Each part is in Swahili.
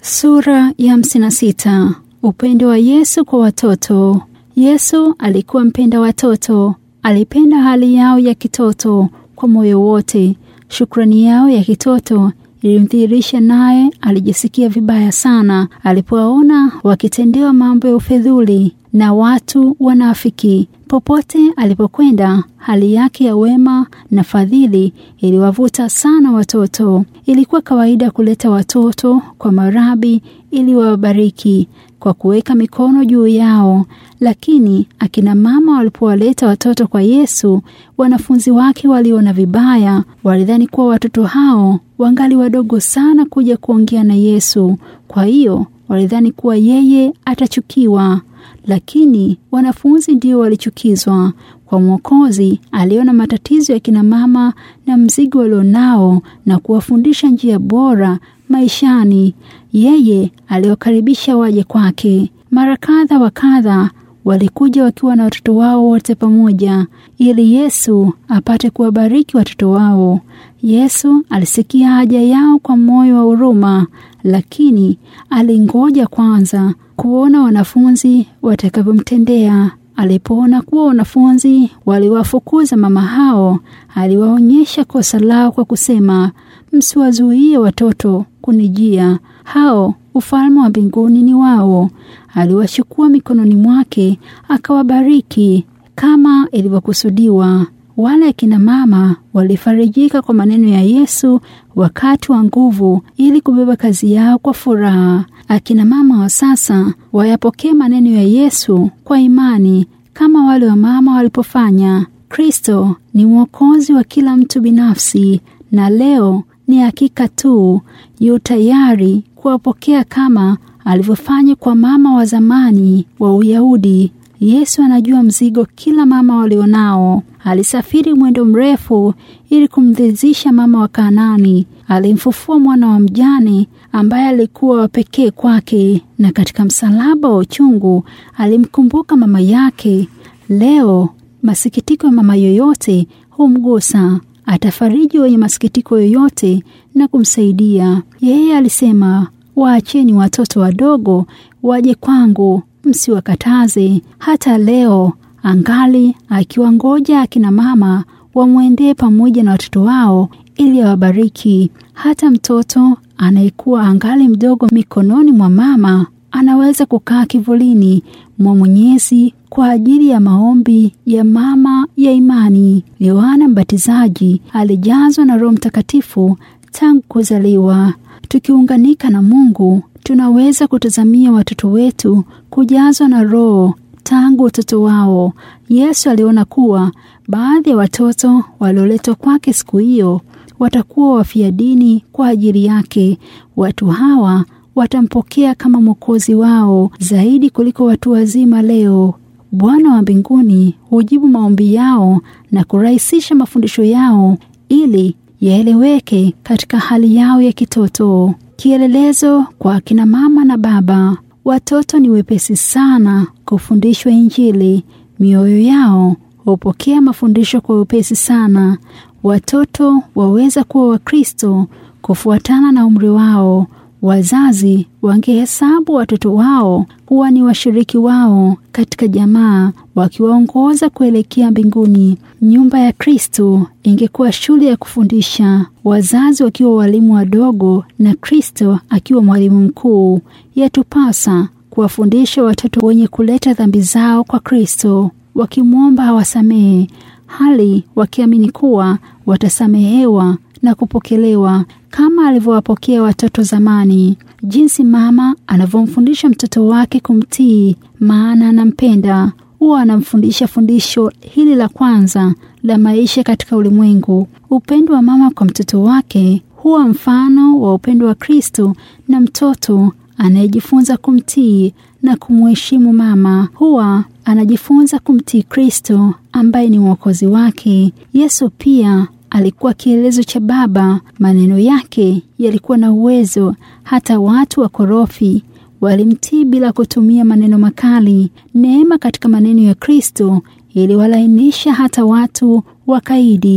Sura ya 56. Upendo wa Yesu kwa watoto. Yesu alikuwa mpenda watoto. Alipenda hali yao ya kitoto kwa moyo wote. Shukrani yao ya kitoto ilimdhihirisha, naye alijisikia vibaya sana alipowaona wakitendewa mambo ya ufedhuli na watu wanafiki. Popote alipokwenda, hali yake ya wema na fadhili iliwavuta sana watoto. Ilikuwa kawaida kuleta watoto kwa marabi ili wawabariki kwa kuweka mikono juu yao. Lakini akina mama walipowaleta watoto kwa Yesu, wanafunzi wake waliona vibaya. Walidhani kuwa watoto hao wangali wadogo sana kuja kuongea na Yesu. Kwa hiyo walidhani kuwa yeye atachukiwa. Lakini wanafunzi ndio walichukizwa. Kwa Mwokozi aliona matatizo ya kina mama na mzigo walionao na kuwafundisha njia bora maishani. Yeye aliwakaribisha waje kwake. Mara kadha wa kadha walikuja wakiwa na watoto wao wote pamoja, ili Yesu apate kuwabariki watoto wao. Yesu alisikia haja yao kwa moyo wa huruma, lakini alingoja kwanza kuona wanafunzi watakavyomtendea. Alipoona kuwa wanafunzi waliwafukuza mama hao, aliwaonyesha kosa lao kwa kusema, msiwazuie watoto kunijia, hao ufalme wa mbinguni ni wao. Aliwachukua mikononi mwake akawabariki kama ilivyokusudiwa. Wale akina mama walifarijika kwa maneno ya Yesu wakati wa nguvu, ili kubeba kazi yao kwa furaha. Akina mama wa sasa wayapokee maneno ya Yesu kwa imani kama wale wa mama walipofanya. Kristo ni Mwokozi wa kila mtu binafsi, na leo ni hakika tu yu tayari kuwapokea kama alivyofanya kwa mama wa zamani wa Uyahudi. Yesu anajua mzigo kila mama walionao. Alisafiri mwendo mrefu ili kumridhisha mama wa Kanaani. Alimfufua mwana wa mjane ambaye alikuwa wa pekee kwake, na katika msalaba wa uchungu alimkumbuka mama yake. Leo masikitiko ya mama yoyote humgusa. Atafariji wenye masikitiko yoyote na kumsaidia. Yeye alisema, waacheni watoto wadogo waje kwangu, msiwakataze. Hata leo angali akiwangoja akina mama wamwendee pamoja na watoto wao ili awabariki. Hata mtoto anayekuwa angali mdogo mikononi mwa mama anaweza kukaa kivulini mwa Mwenyezi kwa ajili ya maombi ya mama ya imani. Yohana Mbatizaji alijazwa na Roho Mtakatifu tangu kuzaliwa. Tukiunganika na Mungu, tunaweza kutazamia watoto wetu kujazwa na Roho tangu utoto wao. Yesu aliona kuwa baadhi ya watoto walioletwa kwake siku hiyo watakuwa wafia dini kwa ajili yake. Watu hawa watampokea kama Mwokozi wao zaidi kuliko watu wazima leo. Bwana wa mbinguni hujibu maombi yao na kurahisisha mafundisho yao ili yaeleweke katika hali yao ya kitoto. Kielelezo kwa akina mama na baba. Watoto ni wepesi sana kufundishwa Injili. Mioyo yao hupokea mafundisho kwa wepesi sana. Watoto waweza kuwa Wakristo kufuatana na umri wao. Wazazi wangehesabu watoto wao kuwa ni washiriki wao katika jamaa, wakiwaongoza kuelekea mbinguni. Nyumba ya Kristo ingekuwa shule ya kufundisha, wazazi wakiwa walimu wadogo na Kristo akiwa mwalimu mkuu. Yatupasa kuwafundisha watoto wenye kuleta dhambi zao kwa Kristo, wakimwomba awasamehe, hali wakiamini kuwa watasamehewa na kupokelewa kama alivyowapokea watoto zamani. Jinsi mama anavyomfundisha mtoto wake kumtii, maana anampenda, huwa anamfundisha fundisho hili la kwanza la maisha katika ulimwengu. Upendo wa mama kwa mtoto wake huwa mfano wa upendo wa Kristo, na mtoto anayejifunza kumtii na kumheshimu mama huwa anajifunza kumtii Kristo ambaye ni Mwokozi wake. Yesu pia alikuwa kielezo cha Baba. Maneno yake yalikuwa na uwezo, hata watu wakorofi walimtii bila kutumia maneno makali. Neema katika maneno ya Kristo iliwalainisha hata watu wakaidi.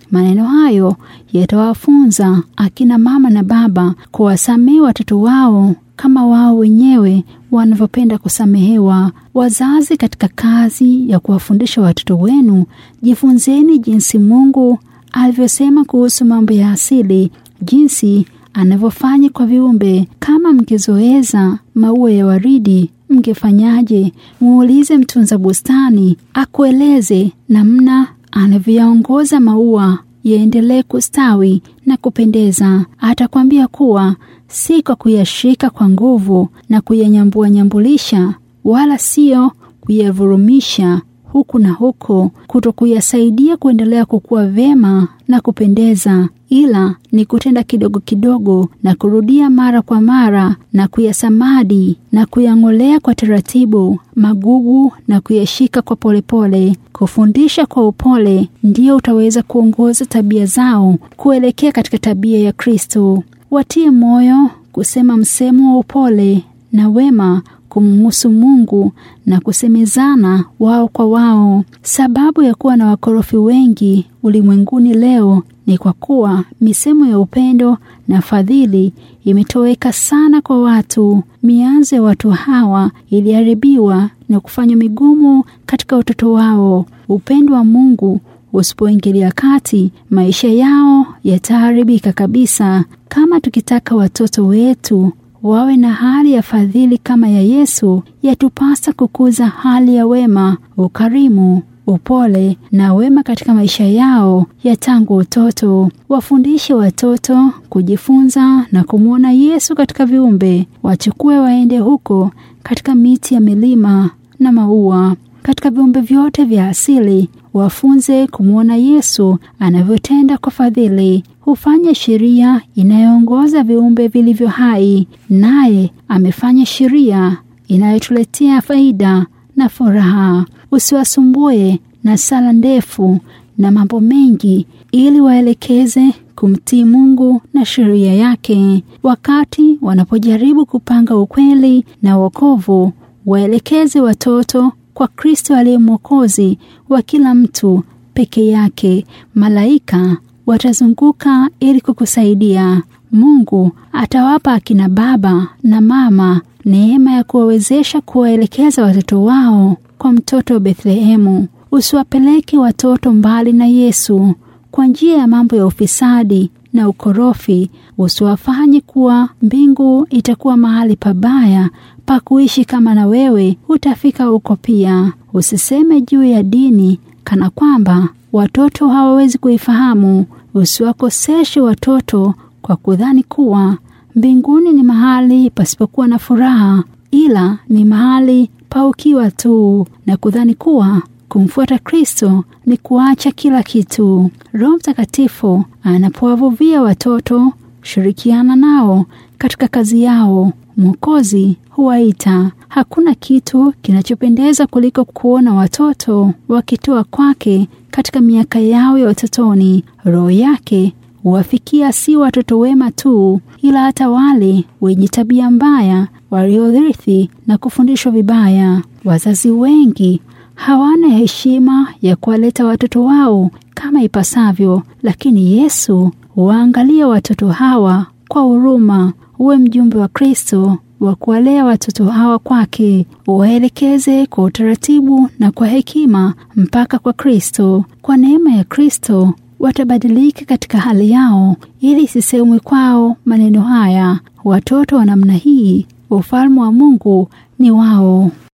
Maneno hayo yatawafunza akina mama na baba kuwasamehe watoto wao kama wao wenyewe wanavyopenda kusamehewa. Wazazi, katika kazi ya kuwafundisha watoto wenu, jifunzeni jinsi Mungu alivyosema kuhusu mambo ya asili, jinsi anavyofanya kwa viumbe. Kama mngezoeza maua ya waridi, mngefanyaje? Muulize mtunza bustani akueleze namna anavyoongoza maua yaendelee kustawi na kupendeza. Atakwambia kuwa si kwa kuyashika kwa nguvu na kuyanyambulisha, wala sio kuyavurumisha huku na huko, kutokuyasaidia kuendelea kukua vyema na kupendeza, ila ni kutenda kidogo kidogo na kurudia mara kwa mara na kuyasamadi na kuyang'olea kwa taratibu magugu na kuyashika kwa polepole. Kufundisha kwa upole ndio utaweza kuongoza tabia zao kuelekea katika tabia ya Kristo. Watie moyo kusema msemo wa upole na wema kumhusu Mungu na kusemezana wao kwa wao. Sababu ya kuwa na wakorofi wengi ulimwenguni leo ni kwa kuwa misemo ya upendo na fadhili imetoweka sana kwa watu. Mianzo ya watu hawa iliharibiwa na kufanywa migumu katika utoto wao. Upendo wa Mungu usipoingilia kati, maisha yao yataharibika kabisa. Kama tukitaka watoto wetu wawe na hali ya fadhili kama ya Yesu, yatupasa kukuza hali ya wema, ukarimu, upole na wema katika maisha yao ya tangu utoto. Wafundishe watoto kujifunza na kumwona Yesu katika viumbe. Wachukue waende huko katika miti ya milima na maua, katika viumbe vyote vya asili. Wafunze kumwona Yesu anavyotenda kwa fadhili. Hufanya sheria inayoongoza viumbe vilivyo hai, naye amefanya sheria inayotuletea faida na furaha. Usiwasumbue na sala ndefu na mambo mengi, ili waelekeze kumtii Mungu na sheria yake. Wakati wanapojaribu kupanga ukweli na wokovu, waelekeze watoto kwa Kristo aliye Mwokozi wa kila mtu peke yake. Malaika watazunguka ili kukusaidia. Mungu atawapa akina baba na mama neema ya kuwawezesha kuwaelekeza watoto wao kwa mtoto wa Bethlehemu. Usiwapeleke watoto mbali na Yesu kwa njia ya mambo ya ufisadi na ukorofi. Usiwafanye kuwa mbingu itakuwa mahali pabaya pa kuishi, kama na wewe utafika huko pia. Usiseme juu ya dini kana kwamba watoto hawawezi kuifahamu. Usiwakoseshe watoto kwa kudhani kuwa mbinguni ni mahali pasipokuwa na furaha, ila ni mahali pa ukiwa tu, na kudhani kuwa kumfuata Kristo ni kuacha kila kitu. Roho Mtakatifu anapowavuvia watoto, shirikiana nao katika kazi yao. Mwokozi huwaita. Hakuna kitu kinachopendeza kuliko kuona watoto wakitoa kwake katika miaka yao ya utotoni. Roho yake huwafikia si watoto wema tu, ila hata wale wenye tabia mbaya waliorithi na kufundishwa vibaya. Wazazi wengi hawana heshima ya kuwaleta watoto wao kama ipasavyo, lakini Yesu huwaangalia watoto hawa kwa huruma. Uwe mjumbe wa Kristo wa kuwalea watoto hawa kwake. Uwaelekeze kwa utaratibu na kwa hekima mpaka kwa Kristo. Kwa neema ya Kristo watabadilika katika hali yao, ili sisemwe kwao maneno haya: watoto wa namna hii ufalme wa Mungu ni wao.